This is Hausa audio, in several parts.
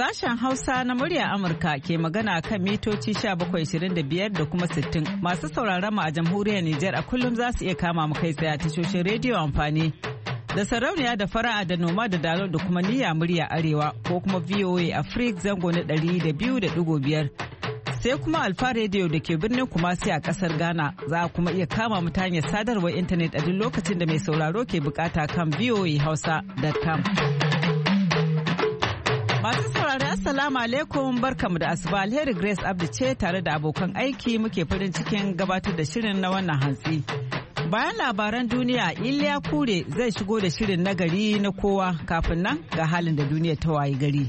Sashen Hausa na murya Amurka ke magana kan mitoci 1725 da kuma 60. Masu sauraron mu a jamhuriyar Nijar a kullum za su iya kama mu kai tsaye a tashoshin rediyo amfani da sarauniya da fara'a da noma da dalo da kuma niyya murya arewa ko kuma VOA Africa zango na 200.5. Sai kuma Alfa Radio da ke birnin Kumasi a kasar Ghana za a kuma iya kama mu ta hanyar sadarwar intanet a duk lokacin da mai sauraro ke bukata kan voahausa.com. Masu saurari Assalamu alaikum barkamu da asuba alheri Grace Abdi ce tare da abokan aiki muke farin cikin gabatar da shirin na wannan hantsi. Bayan labaran duniya Iliya Kure zai shigo da shirin nagari na kowa kafin nan ga halin da duniya ta wayi gari.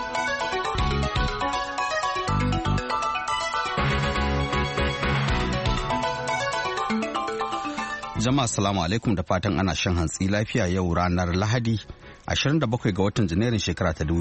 Jama'a assalamu alaikum da fatan ana shan hantsi lafiya yau ranar Lahadi 27 ga watan Janairun shekara ta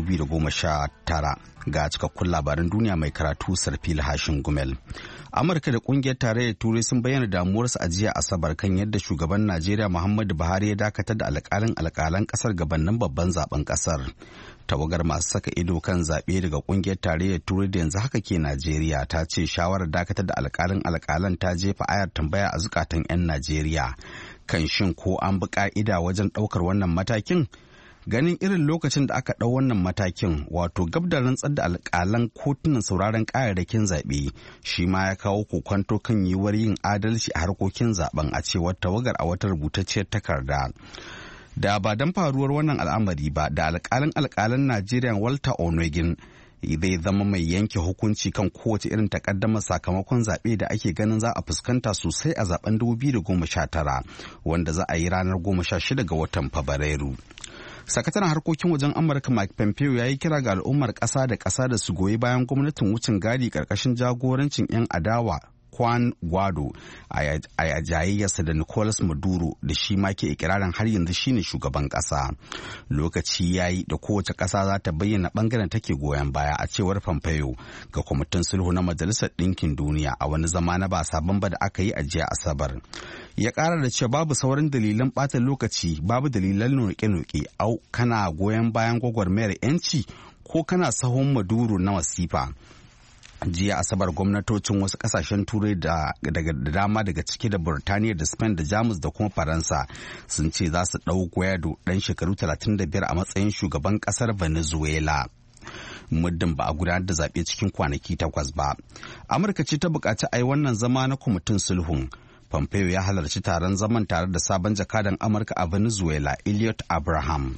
2019 ga cikakkun labaran duniya mai karatu Sarfil Hashin Gumel. Amurka da kungiyar tarayyar Turai sun bayyana damuwarsu a jiya Asabar kan yadda shugaban Najeriya Muhammadu Buhari ya dakatar da alƙalan ƙasar gabanin babban zaben ƙasar. Tawagar masu saka ido kan zaɓe daga kungiyar tarayyar Turai da yanzu haka ke Najeriya ta ce shawarar dakatar da alƙalan ta jefa ayar tambaya a zukatan 'yan Najeriya kan shin ko an bi ƙa'ida wajen ɗaukar wannan matakin. Ganin irin lokacin da aka ɗau wannan matakin wato gab da rantsar da alƙalan kotunan sauraron ƙayayyakin zaɓe shi ma ya kawo kokonto kan yiwuwar yin adalci a harkokin zaben a cewar tawagar a wata rubutacciyar takarda. Da ba don faruwar wannan al'amari ba da alƙalan Najeriya Walter Onogin zai zama mai yanke hukunci kan kowace irin takaddama sakamakon zaɓe da ake ganin za a fuskanta sosai a zaben 2019 wanda za a yi ranar 16 ga watan Fabrairu. Sakataren harkokin wajen Amurka Mike Pompeo ya yi kira ga al'ummar ƙasa da ƙasa da su goyi bayan gwamnatin wucin gadi ƙarƙashin jagorancin 'yan adawa Juan Guaido a jayayyarsa da Nicolas Maduro da shi ma ke ikirarin har yanzu shine shugaban ƙasa. Lokaci ya yi da kowace ƙasa za ta bayyana ɓangaren take goyon baya a cewar Pompeo ga kwamitin sulhu na Majalisar Ɗinkin Duniya a wani zama na ba sabon ba da aka yi a jiya Asabar. Ya ƙara da cewa babu sauran dalilan ɓata lokaci, babu dalilan noke-noke, au kana goyon bayan gwagwarmayar 'yanci ko kana sahun Maduro na wasifa. Jiya Asabar gwamnatocin wasu kasashen turai da dama daga ciki da Burtaniya da Spain da Jamus da kuma Faransa sun ce za su ɗau Guaido ɗan shekaru 35 a matsayin shugaban ƙasar Venezuela. Muddin ba a gudanar da zaɓe cikin kwanaki 8 ba. Amurka ce ta buƙaci a yi wannan zama na kwamitin sulhun. Pompeo ya halarci taron zaman tare da sabon jakadan Amurka a Venezuela, Elliot Abraham.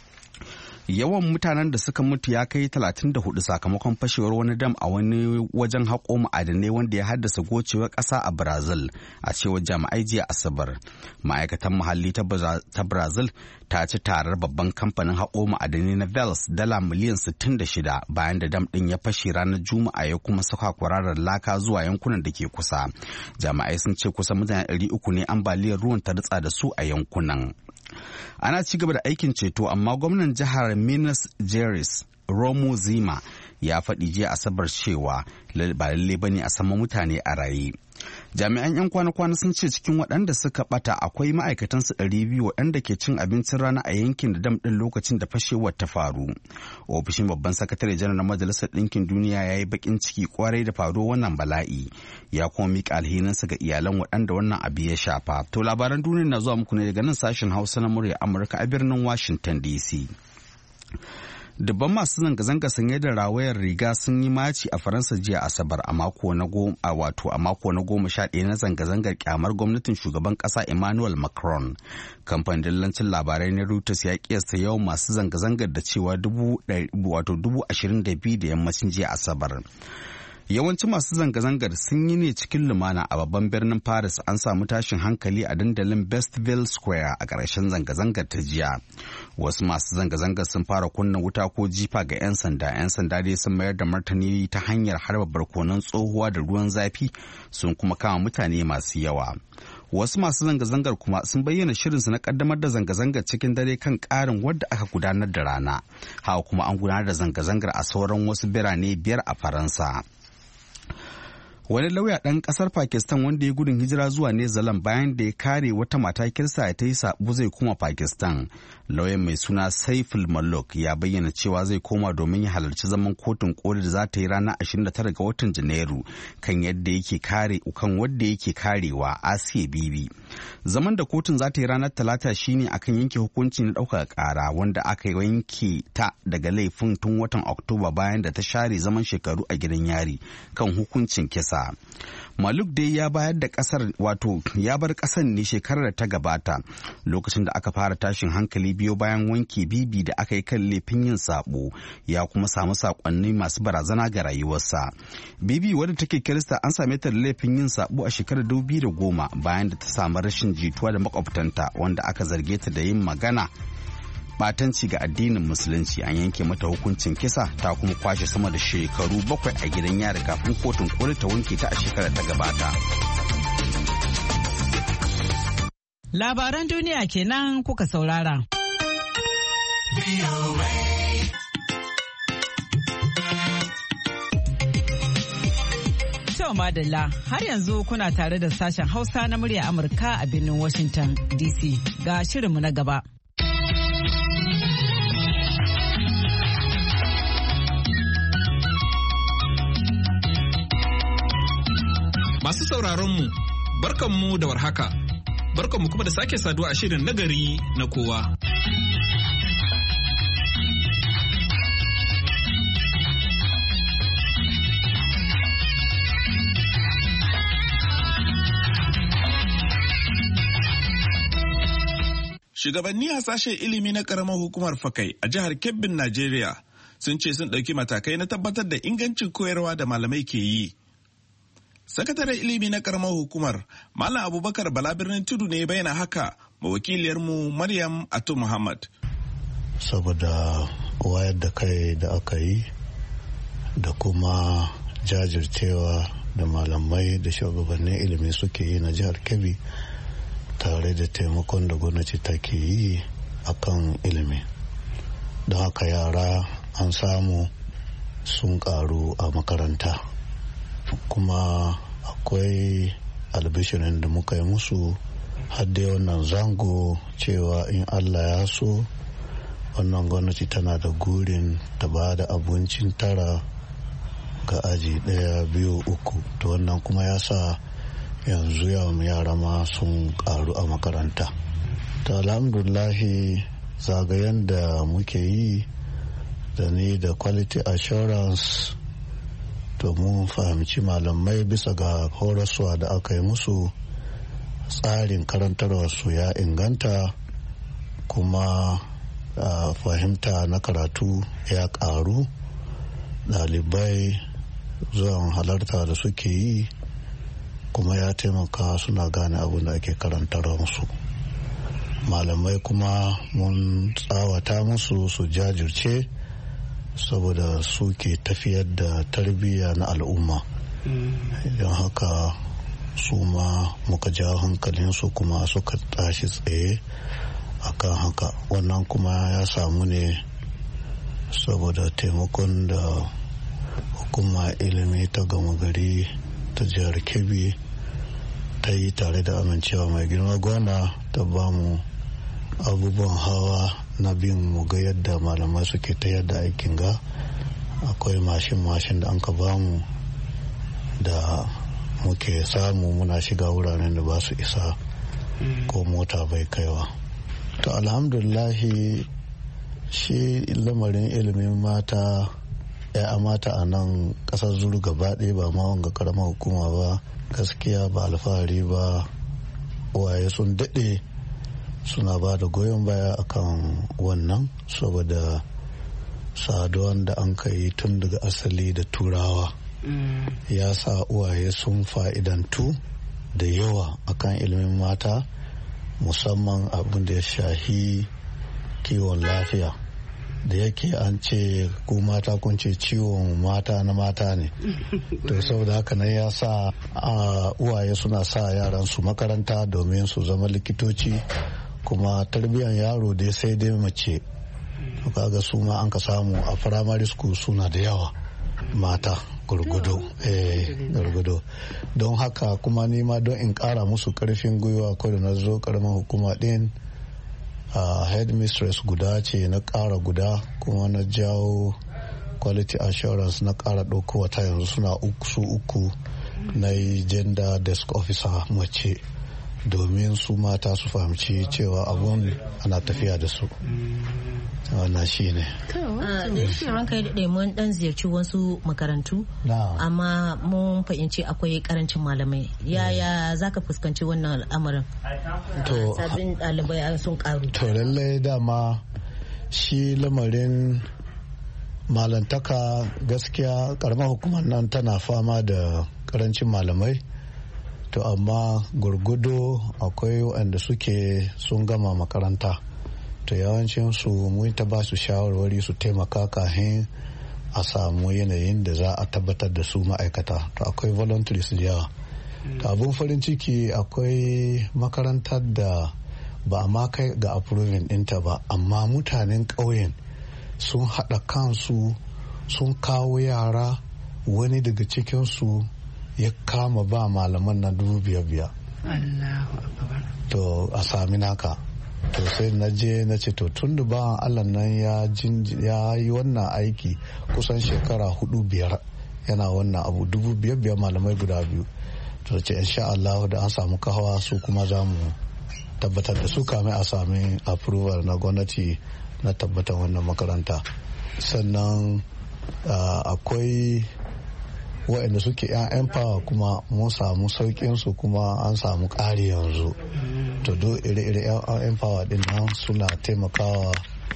Yawan mutanen da suka mutu ya kai 34 sakamakon fashewar wani dam a wani wajen haƙo ma'adanai wanda ya haddasa gocewar ƙasa a Brazil, a cewar jami'ai jiya Asabar. Ma'aikatan muhalli ta Brazil ta ci tarar babban kamfanin haƙo ma'adanai na Vales dala miliyan 66 bayan da dam ɗin ya fashe ranar Juma'a ya kuma saka kwararar laka zuwa yankunan da ke kusa. Jami'ai sun ce kusan mutane 300 ne ambaliyar ruwan ta ritsa da su a yankunan. Ana ci gaba da aikin ceto amma gwamnan jihar Minas Gerais Romo Zima ya faɗi jiya Asabar cewa ba lalle bane a sama mutane a raye. Jami'an 'yan kwana-kwana sun ce cikin waɗanda suka ɓata akwai ma'aikatansu 200 waɗanda ke cin abincin rana a yankin da dam ɗin lokacin da fashewar ta faru. Ofishin babban sakatare janar na Majalisar Ɗinkin Duniya ya yi baƙin ciki kwarai da faruwar wannan bala'i, ya kuma miƙa alhininsa ga iyalan waɗanda wannan abu ya shafa. To labaran duniya na zuwa muku ne daga nan sashen Hausa na murya Amurka a birnin Washington DC. Dubban masu zanga-zanga sanye da rawayar riga sun yi maci a Faransa jiya Asabar a mako na 11 na zanga-zangar kyamar gwamnatin shugaban kasa Emmanuel Macron. Kamfanin dillancin labarai na Reuters ya kiyasta yawan masu zanga-zangar da cewa 22,000 da yammacin jiya Asabar. Yawancin masu zanga-zangar sun yi ne cikin lumana a babban birnin Paris. An samu tashin hankali a dandalin Bastille Square a ƙarshen zanga-zangar ta jiya. Wasu masu zanga-zangar sun fara kunna wuta ko jifa ga 'yan sanda. 'Yan sanda dai sun mayar da martani ta hanyar harba barkonon tsohuwa da ruwan zafi, sun kuma kama mutane masu yawa. Wasu masu zanga-zangar kuma sun bayyana shirinsu na kaddamar da zanga-zangar cikin dare kan ƙarin wadda aka gudanar da rana. Haka kuma an gudanar da zanga-zangar a sauran wasu birane 5 a Faransa. Wani lauya ɗan ƙasar Pakistan wanda ya gudun hijira zuwa New Zealand bayan da ya kare wata mata kirsa ta yi saɓo zai koma Pakistan. Lauyan mai suna Saiful Malook ya bayyana cewa zai koma domin ya halarci zaman kotun koli da za ta yi ranar 29 ga watan Janairu kan yadda yake karewa Asiya Bibi. Zaman da kotun za ta yi ranar Talata shine akan yanke hukunci na ɗaukar ƙara wanda aka yanke ta daga laifin tun watan Oktoba bayan da ta share zaman shekaru a gidan yari kan hukuncin kisa. Maluk dai ya bar kasar ne shekarar da ta gabata lokacin da aka fara tashin hankali biyo bayan wanke Bibi da aka yi kan laifin yin sabo, ya kuma samu sakonni masu barazana ga rayuwarsa. Bibi wadda take Kirista an same ta da laifin yin sabo a shekarar 2010 bayan da ta samu rashin jituwa da makwabtanta wanda aka zarge ta da yin magana batanci ga addinin musulunci. An yanke mata hukuncin kisa ta kuma kwashe sama da shekaru 7 a gidan yari kafin kotun koli ta wanke ta a shekarar ta gabata. Labaran duniya kenan kuka saurara. To madalla, har yanzu kuna tare da sashen Hausa na murya Amurka a birnin Washington DC. Ga shirinmu na gaba. Masu sauraronmu, barkanmu da warhaka, barkanmu kuma da sake saduwa a shirin nagari na kowa. Shugabanni a sashen ilimi na ƙaramar hukumar Fakai a jihar Kebbin, Najeriya sun ce sun ɗauki matakai na tabbatar da ingancin koyarwa da malamai ke yi. Sakataren ilimi na karamar hukumar Malam Abubakar Bala Birnin Tudu ne bayyana haka ma wakiliyarmu Maryam Atu Muhammad. Saboda wayar da kai da aka yi da kuma jajircewa da malamai da shugabannin ilimi suke yi na jihar Kebbi tare da taimakon da gwamnati take yi akan ilimi. Don haka yara an samu sun karu a makaranta. Kuma akwai albishirin da muka yi musu hadde wannan zango cewa in Allah ya so wannan gwamnati tana da gurin ta ba da abincin tara ga aji 1, 2, 3. To wannan kuma ya sa yanzu yawan yara ma sun karu a makaranta. To alhamdulahi zagayen da muke yi da ni da quality assurance domin fahimci malamai bisa ga horaswa da aka yi musu tsarin karantarwarsu ya inganta kuma fahimta na karatu ya karu. Ɗalibai zuwan halarta da suke yi kuma ya taimaka suna gane abin da ake karantarwa musu. Malamai kuma mun tsawata musu su jajirce saboda suke tafiyar da tarbiyya na al'umma. Idan haka su ma muka ja hankalinsu kuma suka tashi tsaye akan haka. Wannan kuma ya samu ne saboda taimakon da hukuma ilimi ta gama gari ta jihar Kebbi ta yi tare da amincewa mai girma gwamna ta bamu abubuwan hawa na bin mu ga yadda malamai suke ta yadda aikin ga. Akwai mashin da an ka bamu da muke samu muna shiga wuraren da ba su isa ko mota bai kaiwa. To alhamdulillahi shi lamarin ilimin mata ya mata a nan kasar Zuru gaba ɗaya ba ma wanga karamar hukuma ba, gaskiya ba alfahari ba. Waye sun daɗe suna ba da goyon baya akan wannan saboda saduwan da an kai tun daga asali da turawa ya sa uwaye sun fa'idantu da yawa akan ilimin mata, musamman abin da ya shahi kiwon lafiya. Da yake an ce ku mata kun ce ciwon mata na mata ne, to saboda haka nan ya sa uwaye suna sa yaran su makaranta domin su zama likitoci, kuma tarbiyyar yaro dai sai dai mace. Kaga su ma an ka samu a primary school suna da yawa, mata gurgudo don haka kuma nima don in kara musu karfin gwiwa ko da na zo karamar hukuma din headmistress guda ce na kara guda kuma na jawo quality assurance na kara ɗauko wata yanzu suna uku na gender desk officer mace domin su mata su fahimci cewa abun ana tafiya da su. Wannan shi ne. Da shi ranka ya daɗe mun ɗan ziyarci wasu makarantu amma mun fahimci akwai karancin malamai. Yaya za ka fuskanci wannan al'amarin? Sabbin ɗalibai sun ƙaru. To lallai dama shi lamarin malantaka gaskiya karamar hukumar nan tana fama da karancin malamai. To amma gurgudo akwai waɗanda suke sun gama makaranta. To yawancin su mun ta ba su shawarwari su taimaka kafin a samu yanayin da za a tabbatar da su ma'aikata. To akwai volunteers da yawa. To abun farin ciki akwai makarantar da ba a ma kai ga approving ɗinta ba amma mutanen ƙauyen sun haɗa kansu sun kawo yara, wani daga cikinsu ya kama ba malaman na 5,000. To a sami naka. To sai na je na ce to tun da bawan Allah nan ya yi wannan aiki kusan shekara 4-5 yana wannan abu 5,000 malamai guda 2. To ce insha Allah da an samu kahawa su kuma za mu tabbatar da su kame a sami approval na gwamnati na tabbatar wannan makaranta. Sannan akwai waɗanda suke 'yan power kuma mun samu sauƙin su kuma an samu ƙari yanzu. To do ire-ire 'yan power din nan suna taimakawa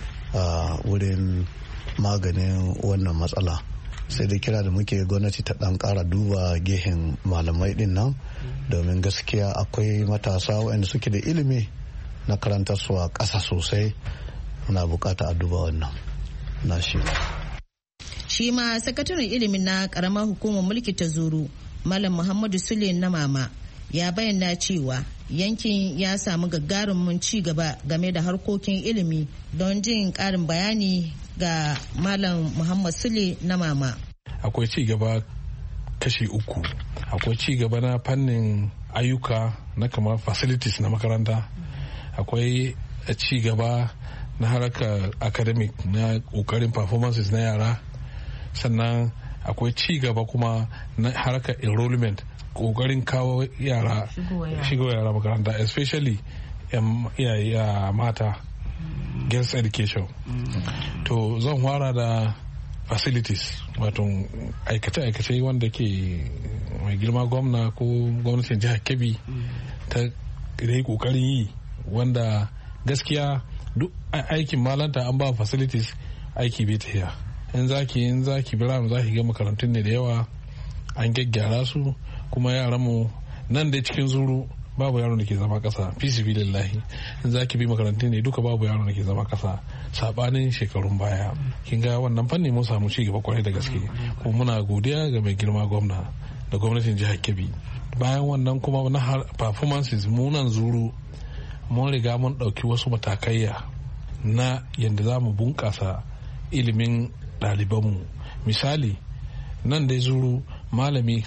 wurin maganin wannan matsala. Sai dai kira da muke gwamnati ta ɗan ƙara duba gehen malamai din nan domin gaskiya akwai matasa waɗanda suke da ilimi na karantarsu a ƙasa sosai. Muna bukata a duba wannan na shi. Shi ma sakataren ilimin na karamar hukumar mulki ta Zuru, Malam Muhammadu Sule na Mama, ya bayyana cewa yankin ya samu gagarumin ci gaba game da harkokin ilimi. Don jin karin bayani ga Malam Muhammad Sule na Mama. Akwai ci gaba kashi 3. Akwai ci gaba na fannin ayyuka na kamar facilities na makaranta. Akwai ci gaba na harkar academic na kokarin performances na yara. Sannan akwai ci gaba kuma na harkar enrollment, kokarin kawo yara shigo yara makaranta, especially iyaye mata, girls education. To zan fara da facilities, wato aikace-aikace wanda ke mai girma gwamna ko gwamnatin jihar Kebbi ta yi kokarin yi, wanda gaskiya duk aikin malanta an ba facilities aiki bai tafiya. in zaki bira mu zaki ga makarantun ne da yawa an gyaggyara su, kuma yaran mu nan da cikin Zuru babu yaron da ke zama kasa, fi sabilillahi. In zaki bi makarantun ne duka babu yaron da ke zama kasa, sabanin shekarun baya. Kin ga wannan fanni mun samu ci gaba kwarai da gaske, kuma muna godiya ga mai girma gwamna da gwamnatin jihar Kebbi. Bayan wannan kuma na performances mu nan Zuru mun riga mun dauki wasu matakaiya na yadda za mu bunkasa ilimin ɗalibanmu. Misali nan dai Zuru malami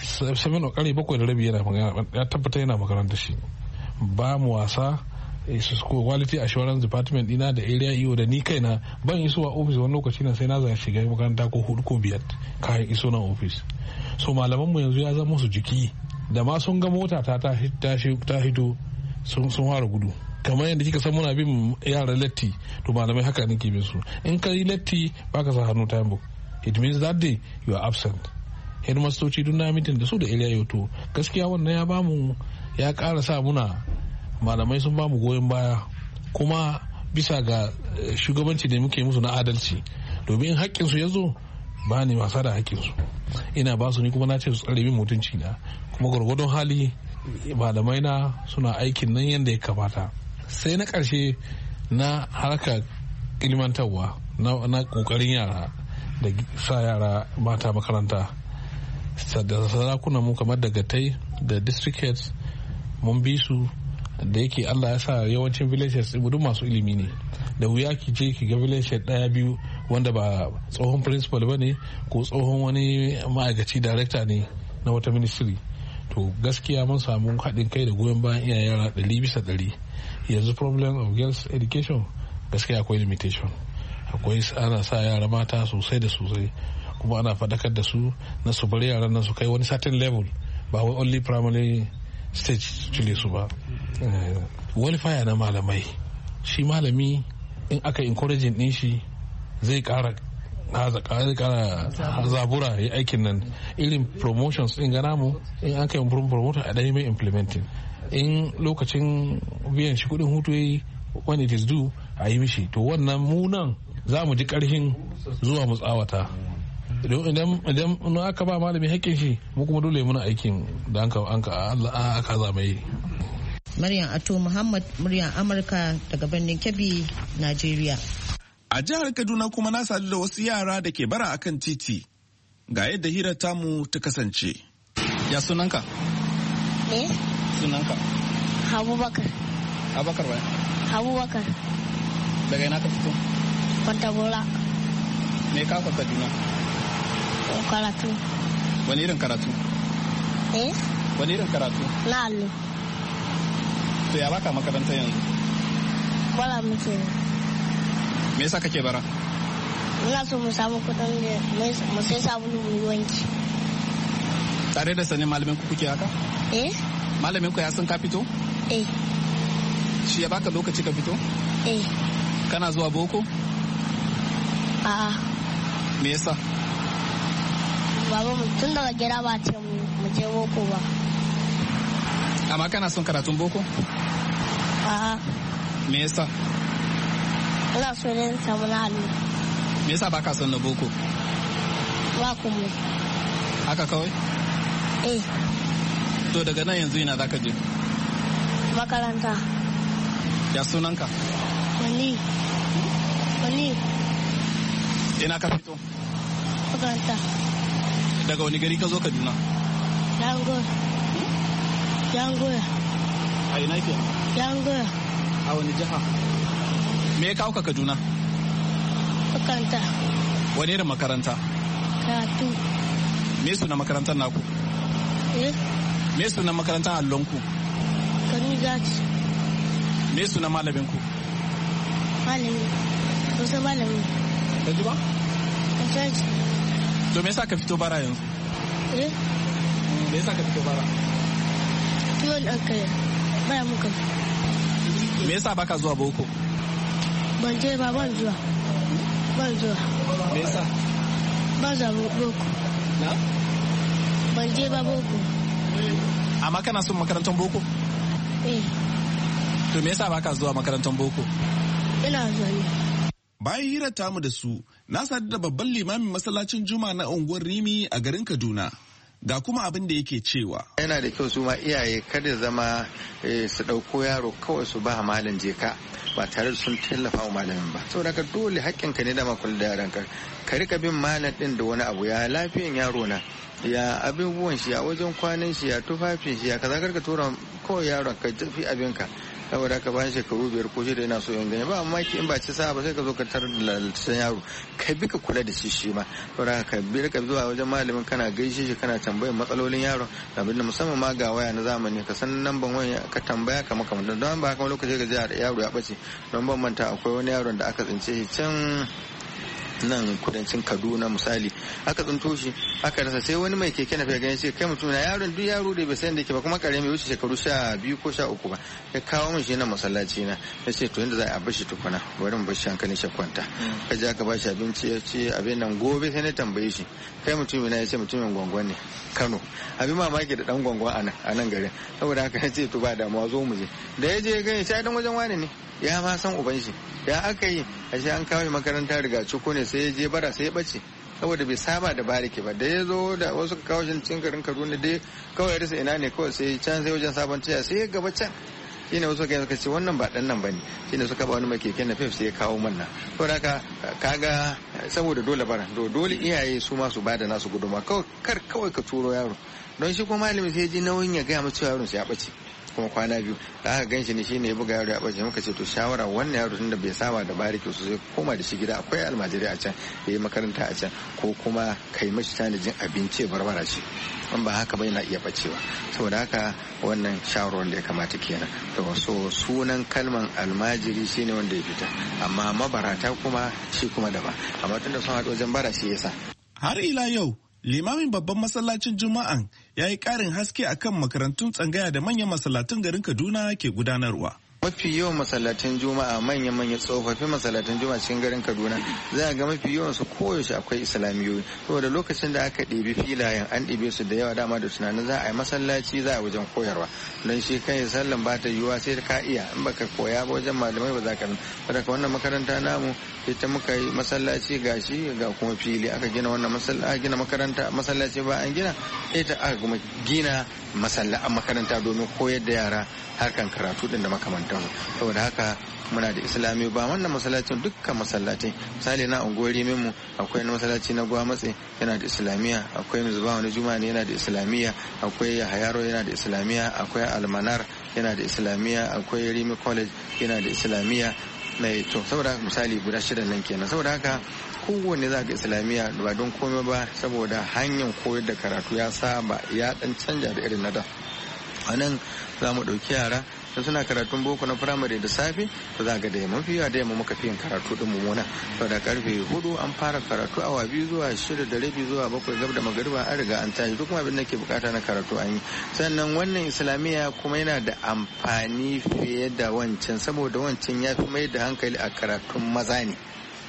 7:30 ya tabbata yana makaranta shi. Ba mu wasa quality assurance department dina da area EO da ni kaina ban iso a office wani lokaci na sai na zai shiga makaranta ko 4 ko 5 kayan iso na office. So malamanmu yanzu ya zama su jiki, da ma sun ga mota ta hito sun fara gudu. Kamar yadda kika san muna bin yara latti, to malamai haka nake bin su. In ka yi latti baka sa hannu time book, it means that day you are absent. Headmastoci duk na mitin da su da area yau, to gaskiya wannan ya ƙara sa muna malamai sun bamu goyon baya, kuma bisa ga shugabanci da muke musu na adalci, domin haƙƙinsu ya zo ba ni wasa da haƙƙinsu, ina ba su ni kuma na ce su tsare min mutunci na, kuma gwargwadon hali malamai na suna aikin nan yadda ya kamata. Sai na ƙarshe na harkar ilmantarwa na ƙoƙarin yara da sa yara mata makaranta, da sarakunan mu kamar da gatai da district heads mun bi su da yake Allah ya sa yawancin villages duk masu ilimi ne, da wuya ki je ki ga village ɗaya biyu wanda ba tsohon principal ba ne ko tsohon wani ma'aikaci director ne na wata ministry. To gaskiya mun samu haɗin kai da goyon bayan iyayen yara 100%. Yanzu problem of girls education gaskiya akwai limitation, akwai ana sa yara mata sosai da sosai, kuma ana faɗakar da su na su bari yaran nan su kai wani certain level, ba wai only primary stage cile su ba. Welfare na malamai, shi malami in aka encouraging din shi zai kara zabura ya aikin nan. Irin promotions din gana mu in an kai promoter a ɗaya mai implementing, in lokacin biyan shi kudin hutu yayi when it is due a yi mishi. To wannan mu nan za mu ji karhin zuwa mu tsawata. Idan aka ba malami haƙƙin shi, mu kuma dole muna aikin da aka zama yi. Maryam Ato Muhammad, muryar Amurka daga birnin Kebbi, Najeriya. A jihar Kaduna kuma na sadu da wasu yara da ke bara akan titi. Ga yadda hirar tamu ta kasance. Ya sunanka? Sunanka? Abubakar. Abubakar ba? Abubakar. Daga ina ka fito? Kwantagora. Me ka ka Kaduna? Karatu. Wani irin karatu? Wani irin karatu? Na allo. To ya baka makaranta yanzu? Bara muke. Me yasa kake bara? Ina so mu samu kudin da mu sai sabulu mu wanki. Tare da sanin malamin ku kuke haka? Malamin ku ya san ka fito? Shi ya baka lokaci ka fito? Kana zuwa boko? A'a. Me yasa? Baba mu tun daga gida ba ce mu je boko ba. Amma kana son karatun boko? A'a. Me yasa? Ina so ne samu na allo. Me yasa baka son na boko? Ba kuma. Haka kawai? To daga nan yanzu ina zaka je? Makaranta. Ya sunanka? Wani. Ina ka fito? Makaranta. Daga wani gari ka zo Kaduna? Yangoya. A ina ke? Yangoya. A wani jiha? Me ya kawo ka Kaduna? Makaranta. Wani irin makaranta? Karatu. Me suna makarantar naku? Me suna makarantar allonku? Kanu Zati. Me suna malaminku? Malami. Kusa malami. Ka ji ba? Ka To me yasa ka fito bara yanzu? Me yasa ka fito bara? Tuwon ɗan kare. Bara muka. Me yasa baka zuwa boko? Ban je ba, ban zuwa. Me yasa? Ban zuwa boko. Na? Ban je ba boko. Amma kana son makarantar boko? To me yasa baka zuwa makarantar boko? Ina zuwa ne. Bayan hirar tamu da su, na sadu da babban limamin masallacin Juma'a na unguwar Rimi a garin Kaduna. Ga kuma abin da yake cewa. Yana da kyau su ma iyaye kada zama su ɗauko yaro kawai su ba malam jeka ba tare da sun tallafa wa malamin ba. Saboda ka dole haƙƙinka ne da makul da yaranka. Ka rika bin malam ɗin da wani abu, ya lafiyan yaro na, ya abubuwan shi, ya wajen kwanan shi, ya tufafin shi, ya kaza, karka tura kawai yaron ka tafi abinka. Saboda ka bayan shekaru 5 ko 6 yana so yin gani ba amma in ba ci sa ba sai ka zo ka tarar da lalacin yaro, kai bi ka kula da shi ma. Saboda ka bi ka zuwa wajen malamin kana gaishe shi, kana tambayar matsalolin yaron, abin da musamman ma ga waya na zamani ka san namban waya ka tambaya ka makamantan, don ba haka lokaci ga yaro ya bace. Don ban manta akwai wani yaron da aka tsince shi can nan kudancin Kaduna misali, aka tsinto shi aka rasa, sai wani mai keke na fiye gani sai kai mutum na yaron duk yaro da bai san da yake ba kuma kare mai wuce shekaru 12 ko 13 ba, ya kawo min shi na masallaci na, ya ce to yanda za a bashi tukuna bari mu bashi hankalin shi kwanta. Ka je aka bashi abinci ya ce abin nan, gobe sai na tambaye shi kai mutum na, ya ce mutumin Gwangwan ne Kano. Abin mamaki da dan Gwangwan a nan garin, saboda haka ya ce to ba damuwa zo mu je. Da ya je gani sai dan wajen wani ne ya ma san uban shi, ya aka yi ashe an kawo makaranta riga ciko ne, sai ya je bara sai ya bace saboda bai saba da bariki ba. Da ya zo da wasu ka kawo shi cikin garin Kaduna dai kawai rasa ina ne, kawai sai can sai wajen sabon taya sai ya gaba can, shine wasu ka suka ce wannan ba dan nan bane, shine suka ba wani mai keke na fef sai ya kawo manna. saboda haka kaga saboda dole bara dole iyaye su ma su bada nasu guduma, kawai ka turo yaro, don shi kuma malami sai ji nauyin ya gaya masa yaron sai ya bace, kuma kwana biyu da aka ganshi ne shine ya buga yaro ya bace muka ce to shawara wannan yaro tunda bai saba da bariki su zai koma da shi gida akwai almajiri a can yayi makaranta a can ko kuma kai mashi tanajin abinci barbara shi in ba haka ba yana iya bacewa saboda haka wannan shawarar da ya kamata kenan to so sunan kalman almajiri shine wanda ya fita amma mabarata kuma shi kuma daban amma tunda sun haɗu wajen bara shi yasa. Har ila yau limamin babban masallacin juma'an ya yi ƙarin haske akan makarantun tsangaya da manyan masallatan garin Kaduna ke gudanarwa. Mafi yawan masallatan juma'a manya-manya tsofaffin masallatan juma'a cikin garin Kaduna za a ga mafi yawan su koyaushe akwai islamiyoyi saboda lokacin da aka ɗebi filayen an ɗebe su da yawa dama da tunanin za a yi masallaci za a wajen koyarwa don shi kan sallan ba ta yiwuwa sai ka iya in baka koya ba wajen malamai ba za ka saboda wannan makaranta namu ita muka yi masallaci gashi ga kuma fili aka gina wannan masallaci ba an gina ita aka kuma gina makaranta domin koyar da yara harkan karatu din da makamantan saboda haka muna da islami ba wannan masallacin dukkan masallatai misali na unguwar mu akwai na masallaci na Gwamatse yana da islamiya akwai Mizbah wani juma'a ne yana da islamiya akwai Yahayaro yana da islamiya akwai Almanar yana da islamiya akwai Rimi College yana da islamiya mai to saboda misali guda 6 nan kenan saboda haka kowanne za ga islamiyya ba don komai ba saboda hanyar koyar da karatu ya saba ya dan canja da irin na da a nan za mu ɗauki yara da suna karatun boko na firamare da safe to za ga da yamma fiye da yamma muka fi yin karatu din mummuna saboda karfe 4 an fara karatu awa 2 zuwa 6:30 zuwa 7 gab da magariba an riga an tashi duk abin da ke bukata na karatu an yi sannan wannan islamiyya kuma yana da amfani fiye da wancan saboda wancan ya fi mai da hankali a karatun maza ne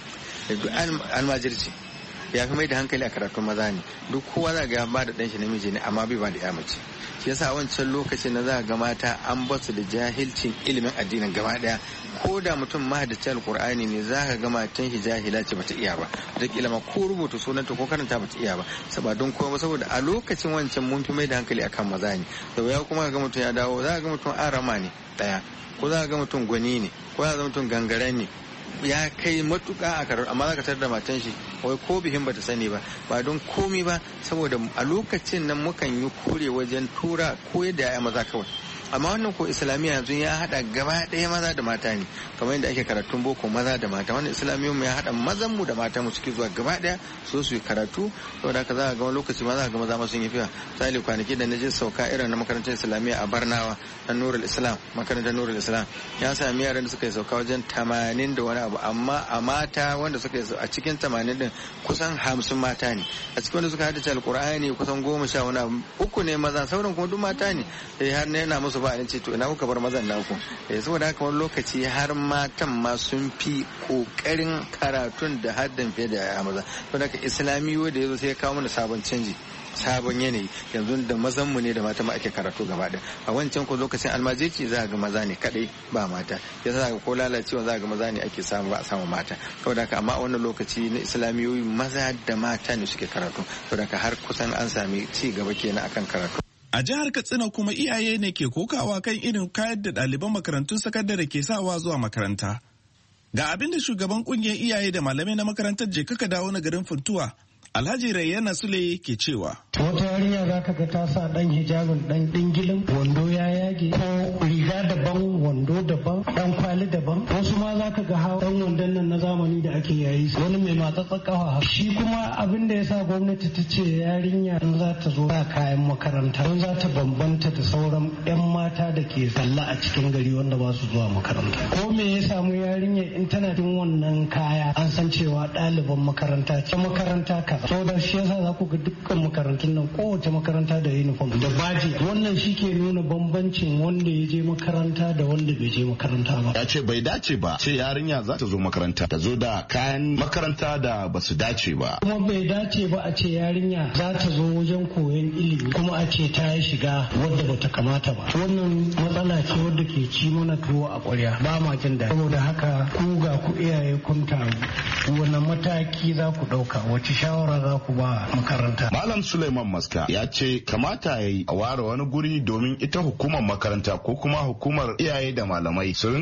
almajirci ya fi mai da hankali a karatun maza ne duk kowa za ga ya ba da ɗanshi namiji ne amma bai ba da ya mace shi yasa a wancan lokacin na za ga mata an basu da jahilcin ilimin addinin gaba daya ko da mutum mahaddaci alkur'ani ne za ka ga matan shi jahila ce bata iya ba wataƙila ma ko rubuta sunanta ko karanta bata iya ba saboda don kuma saboda a lokacin wancan mun fi mai da hankali akan maza ne da ya kuma ga mutum ya dawo za ka ga mutum arama ne daya ko za ka ga mutum gwani ne ko za ka ga mutum gangaren ne ya kai matuƙa a karatu amma za ka tarar da matan shi wai ko bihin bata sani ba ba don komi ba saboda a lokacin nan mukan yi kure wajen tura ko yadda ya maza kawai amma wannan ko islamiyya yanzu ya hada gaba ɗaya maza da mata ne kamar yadda ake karatun boko maza da mata wannan islamiyyar mu ya hada mazan mu da mata mu suke zuwa gaba ɗaya su yi karatu saboda haka za ka ga wani lokaci ma za ka ga maza ma sun yi fiya misali kwanaki da na je sauka irin na makarantar islamiyya a Barnawa na Nurul Islam makarantar Nurul Islam ya sami yaran da suka yi sauka wajen 80 da wani abu amma a mata wanda suka yi a cikin 80 din kusan 50 mata ne a cikin wanda suka haddace alkur'ani kusan 10 wani abu 3 ne maza sauran kuma duk mata ne har ne yana musu ba ce to ina kuka bar mazan naku saboda haka wani lokaci har matan ma sun fi kokarin karatun da haddan fiye da yaya maza saboda haka islamiyo da yazo sai ya kawo mana sabon canji sabon yanayi yanzu da mazan mu ne da mata ma ake karatu gaba da a wancan ko lokacin almajirci za ga maza ne kadai ba mata yasa ga ko lalacewa za ga maza ne ake samu ba a samu mata saboda haka amma a wannan lokaci na islamiyoyi maza da mata ne suke karatu saboda haka har kusan an sami ci gaba kenan akan karatu. A jihar Katsina kuma iyaye ne ke kokawa kan irin kayan da ɗaliban makarantun sakandare ke sawa zuwa makaranta. Ga abin da shugaban ƙungiyar iyaye da malamai na makarantar je kaka dawo na garin Funtuwa, Alhaji Rayyana Sule ke cewa. Wata yarinya za ka ga ta sa ɗan hijabin ɗan ɗingilin wando ya yage ko riga daban wando daban ɗan kwali daban wasu ma za ka ga ɗan wandon nan na zamani da ake yayi wani mai matsatsa ƙafa shi kuma abin da ya sa gwamnati ta ce yarinya in za ta zo ba kayan makaranta don za ta bambanta da sauran 'yan mata da ke zalla a cikin gari wanda ba su zuwa makaranta ko me ya samu yarinya in tana cikin wannan kaya an san cewa ɗaliban makaranta ce makaranta kaza so da shi yasa za ku ga dukkan makarantun nan kowace makaranta da uniform da baji wannan shi ke nuna bambancin wanda ya je makaranta da wanda bai je makaranta ba. Ya ce bai dace ba ce yarinya za ta zo makaranta ta zo da kayan makaranta da ba su dace ba. Kuma bai dace ba a ce yarinya za ta zo wajen koyon ilimi kuma a ce ta yi shiga wadda bata kamata ba. Wannan matsala ce wadda ke ci mana tuwo a ƙwarya ba ma jin daɗi. Saboda haka ku ga ku iyaye kun taru wani mataki za ku ɗauka wace shawara za ku ba makaranta. Malam Suleiman Maska ya ce kamata ya yi a ware wani guri domin ita hukumar makaranta ko kuma hukumar iyaye da malamai su rinka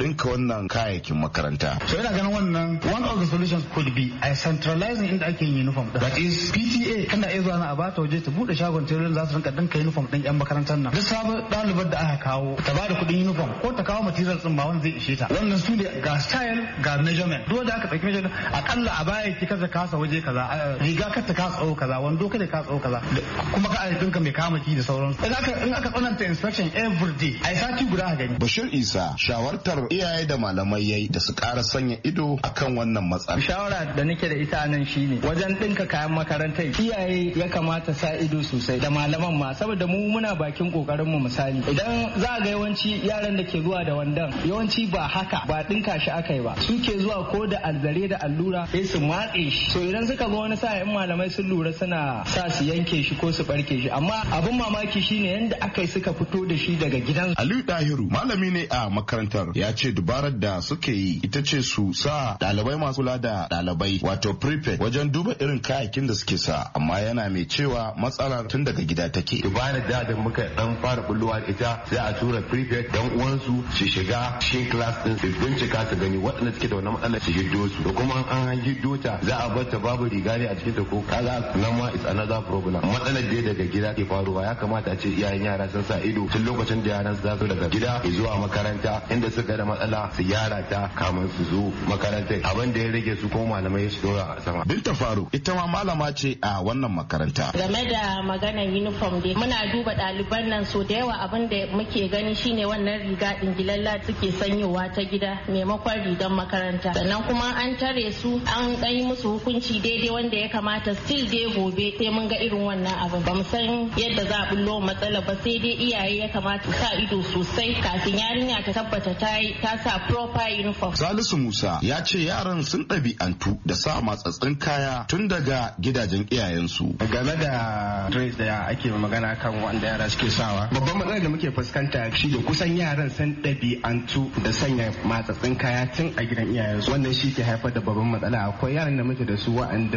dinka wannan kayayyakin makaranta. So ina ganin wannan one of the solutions could be a centralizing inda ake yin uniform. That is PTA kana iya zuwa na a bata waje ta bude shagon tailoring za su rinka dinka uniform din yan makarantar nan. Duk sabon ɗalibar da aka kawo ta bada kuɗin uniform ko ta kawo material din ba wanda zai ishe ta. Wannan su ne ga style ga measurement. Duk da aka ɗauki measurement akalla a baya ki kaza kasa waje kaza riga ka ta kasa tsawo kaza wando kada ka tsawo kaza kuma ka a dinka mai kama ki da sauransu. In aka tsananta inspection every day ai sati guda a gani. Bashir Isa shawartar iyaye da malamai yayi da su ƙara sanya ido akan wannan matsala. Shawara da nake da ita nan shine wajen dinka kayan makarantar iyaye ya kamata sa ido sosai da malaman ma saboda mu muna bakin kokarin mu misali idan za ga yawanci yaran da ke zuwa da wandan yawanci ba haka ba dinka shi akai ba suke zuwa ko da alzare da allura sai su matse shi so idan suka ga wani sa'in malamai sun lura suna sa su yanke shi ko su barke shi amma abin mamaki shine yanda akai suka fito da shi daga gidan. Aliyu Dahiru malami ne a makarantar ya ce dubarar da suke yi ita ce su sa ɗalibai masu kula da ɗalibai wato prefect wajen duba irin kayayyakin da suke sa amma yana mai cewa matsalar tun daga gida take. Dubarar da muka dan fara bullowa ita sai a tura prefect dan uwansu su shiga cikin class din su bincika su gani waɗanda suke da wannan matsalar su hiddo su da kuma an hiddo ta za a bar ta babu riga ne a cikin ta ko kaga nan ma is another problem. Matsalar da daga gida ke faruwa ya kamata a ce iyayen yara sun sa ido tun lokacin da yaran su za su daga gida zuwa makaranta inda suka da matsala su gyara ta kamar su zo makarantar abin da ya rage su ko malamai su dora a sama. Binta Faru ita ma malama ce a wannan makaranta. Game da maganar uniform dai muna duba ɗaliban nan so da yawa abin da muke gani shine wannan riga dingilalla suke sanyowa ta gida maimakon rigar makaranta sannan kuma an tare su an yi musu hukunci daidai wanda ya kamata still dai gobe sai mun ga irin wannan abin ba mu san yadda za a bullo matsala ba sai dai iyaye ya kamata sa ido sosai kafin yarinya ta tabbata ta sa proper uniform. Salisu Musa ya ce yaran sun ɗabi'antu da sa matsatsin kaya tun daga gidajen iyayensu. Game da dress da ake magana kan wanda yara suke sawa babban matsalar da muke fuskanta shi da kusan yaran sun ɗabi'antu da sanya matsatsin kaya tun a gidan iyayensu wannan shi ke haifar da babban matsala akwai yaran da muke da su wa'anda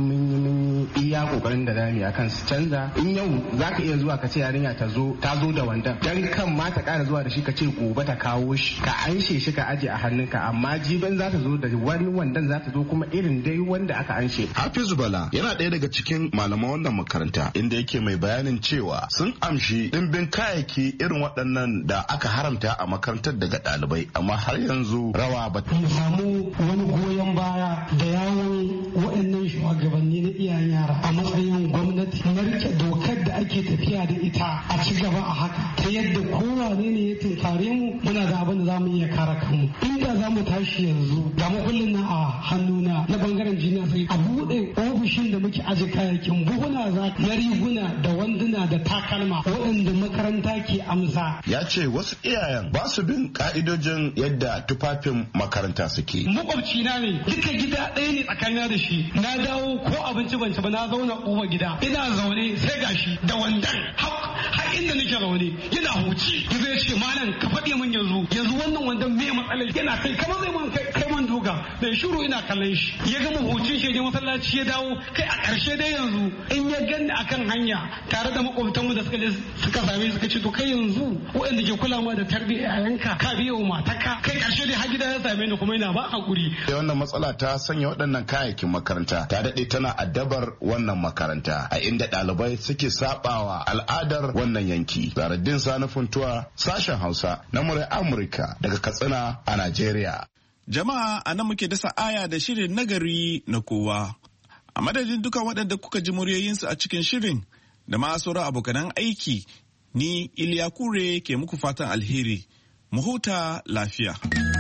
mun yi iya kokarin da zamu akan su canza in yau zaka iya zuwa ka ce yarinya ta zo da wandan dan kan ma ta ƙara zuwa da shi ka ce gobe ta kawo shi ka anshe shi ka aje a hannunka amma jiban za ta zo da wani wandan za ta zo kuma irin dai wanda aka anshe. Hafizu Bala yana ɗaya daga cikin malaman wannan makaranta inda yake mai bayanin cewa sun amshi ɗimbin kayayyaki irin waɗannan da aka haramta a makarantar daga ɗalibai amma har yanzu rawa ba mu samu wani goyon baya da yawon waɗannan shugabanni na iyayen yara a matsayin gwamnati na rike dokar da ake tafiya da ita a ci gaba a haka ta yadda kowane ne ya tunkare mu muna da abin da za mu iya kare kanmu inda za mu tashi yanzu ga makullin na a hannuna na bangaren jiniya sai a buɗe ofishin da muke aje kayayyakin buhuna na riguna da wanduna da takalma waɗanda makaranta ke amsa. Ya ce wasu iyayen ba su bin ka'idojin yadda tufafin makaranta suke. Makwabci na ne duka gida ɗaya ne tsakanina da shi na dawo ko abinci ban ci ba na zauna uba gida ina zaune sai gashi da wandan har inda nake zaune yana huci zai ce malam ka faɗi min yanzu wannan wandan me matsalar yana kai kamar zai man kai man duka da shiru ina kallon shi ya gama hucin shi ya masallaci ya dawo kai a ƙarshe dai yanzu in ya ganni akan hanya tare da makwabtanmu da suka same suka ce to kai yanzu waɗanda ke kula ma da tarbiyyar yanka ka biyo mataka kai ƙarshe dai har gida ya same ni kuma ina ba hakuri. Da wannan matsala ta sanya waɗannan kayayyakin makaranta ta daɗe tana addabar wannan makaranta a inda ɗalibai suke sabawa al'adar wannan yanki. Zaradin Sani Funtuwa sashen Hausa na murai Amurka daga Katsina a Najeriya. Jama'a a nan muke dasa aya da shirin nagari na kowa. A madadin dukan waɗanda kuka ji muryoyinsu a cikin shirin da ma sauran abokanan aiki ni Iliya Kure ke muku fatan alheri. Mu huta lafiya.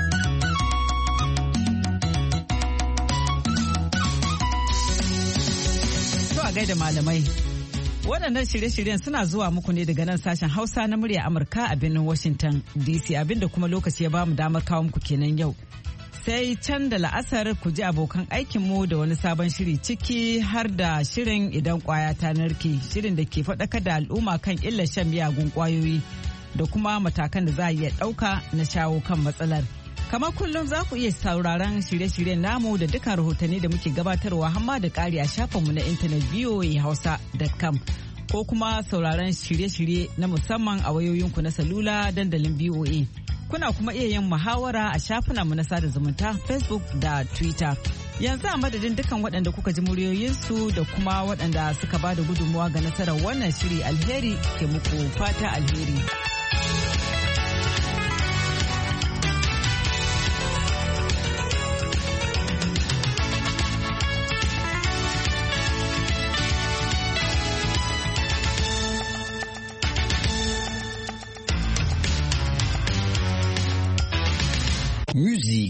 To a gaida malamai. Waɗannan shirye-shiryen suna zuwa muku ne daga nan sashen Hausa na murya Amurka a birnin Washington DC abinda kuma lokaci ya bamu damar kawo muku kenan yau. Sai can da la'asar ku ji abokan aikinmu da wani sabon shiri ciki har da shirin idan kwaya ta narke shirin da ke faɗakar da al'umma kan illar shan miyagun kwayoyi da kuma matakan da za a iya ɗauka na shawo kan matsalar. Kamar kullum za ku iya sauraron shirye-shiryen namu da dukkan rahotanni da muke gabatarwa hamma da ƙari a shafinmu na intanet voahausa.com ko kuma sauraron shirye-shirye na musamman a wayoyinku na salula dandalin VOA. Kuna kuma iya yin muhawara a shafinanmu na sada zumunta Facebook da Twitter. Yanzu a madadin dukan waɗanda kuka ji muryoyinsu da kuma waɗanda suka ba da gudunmuwa ga nasarar wannan shiri, alheri ke muku fata alheri. Musique.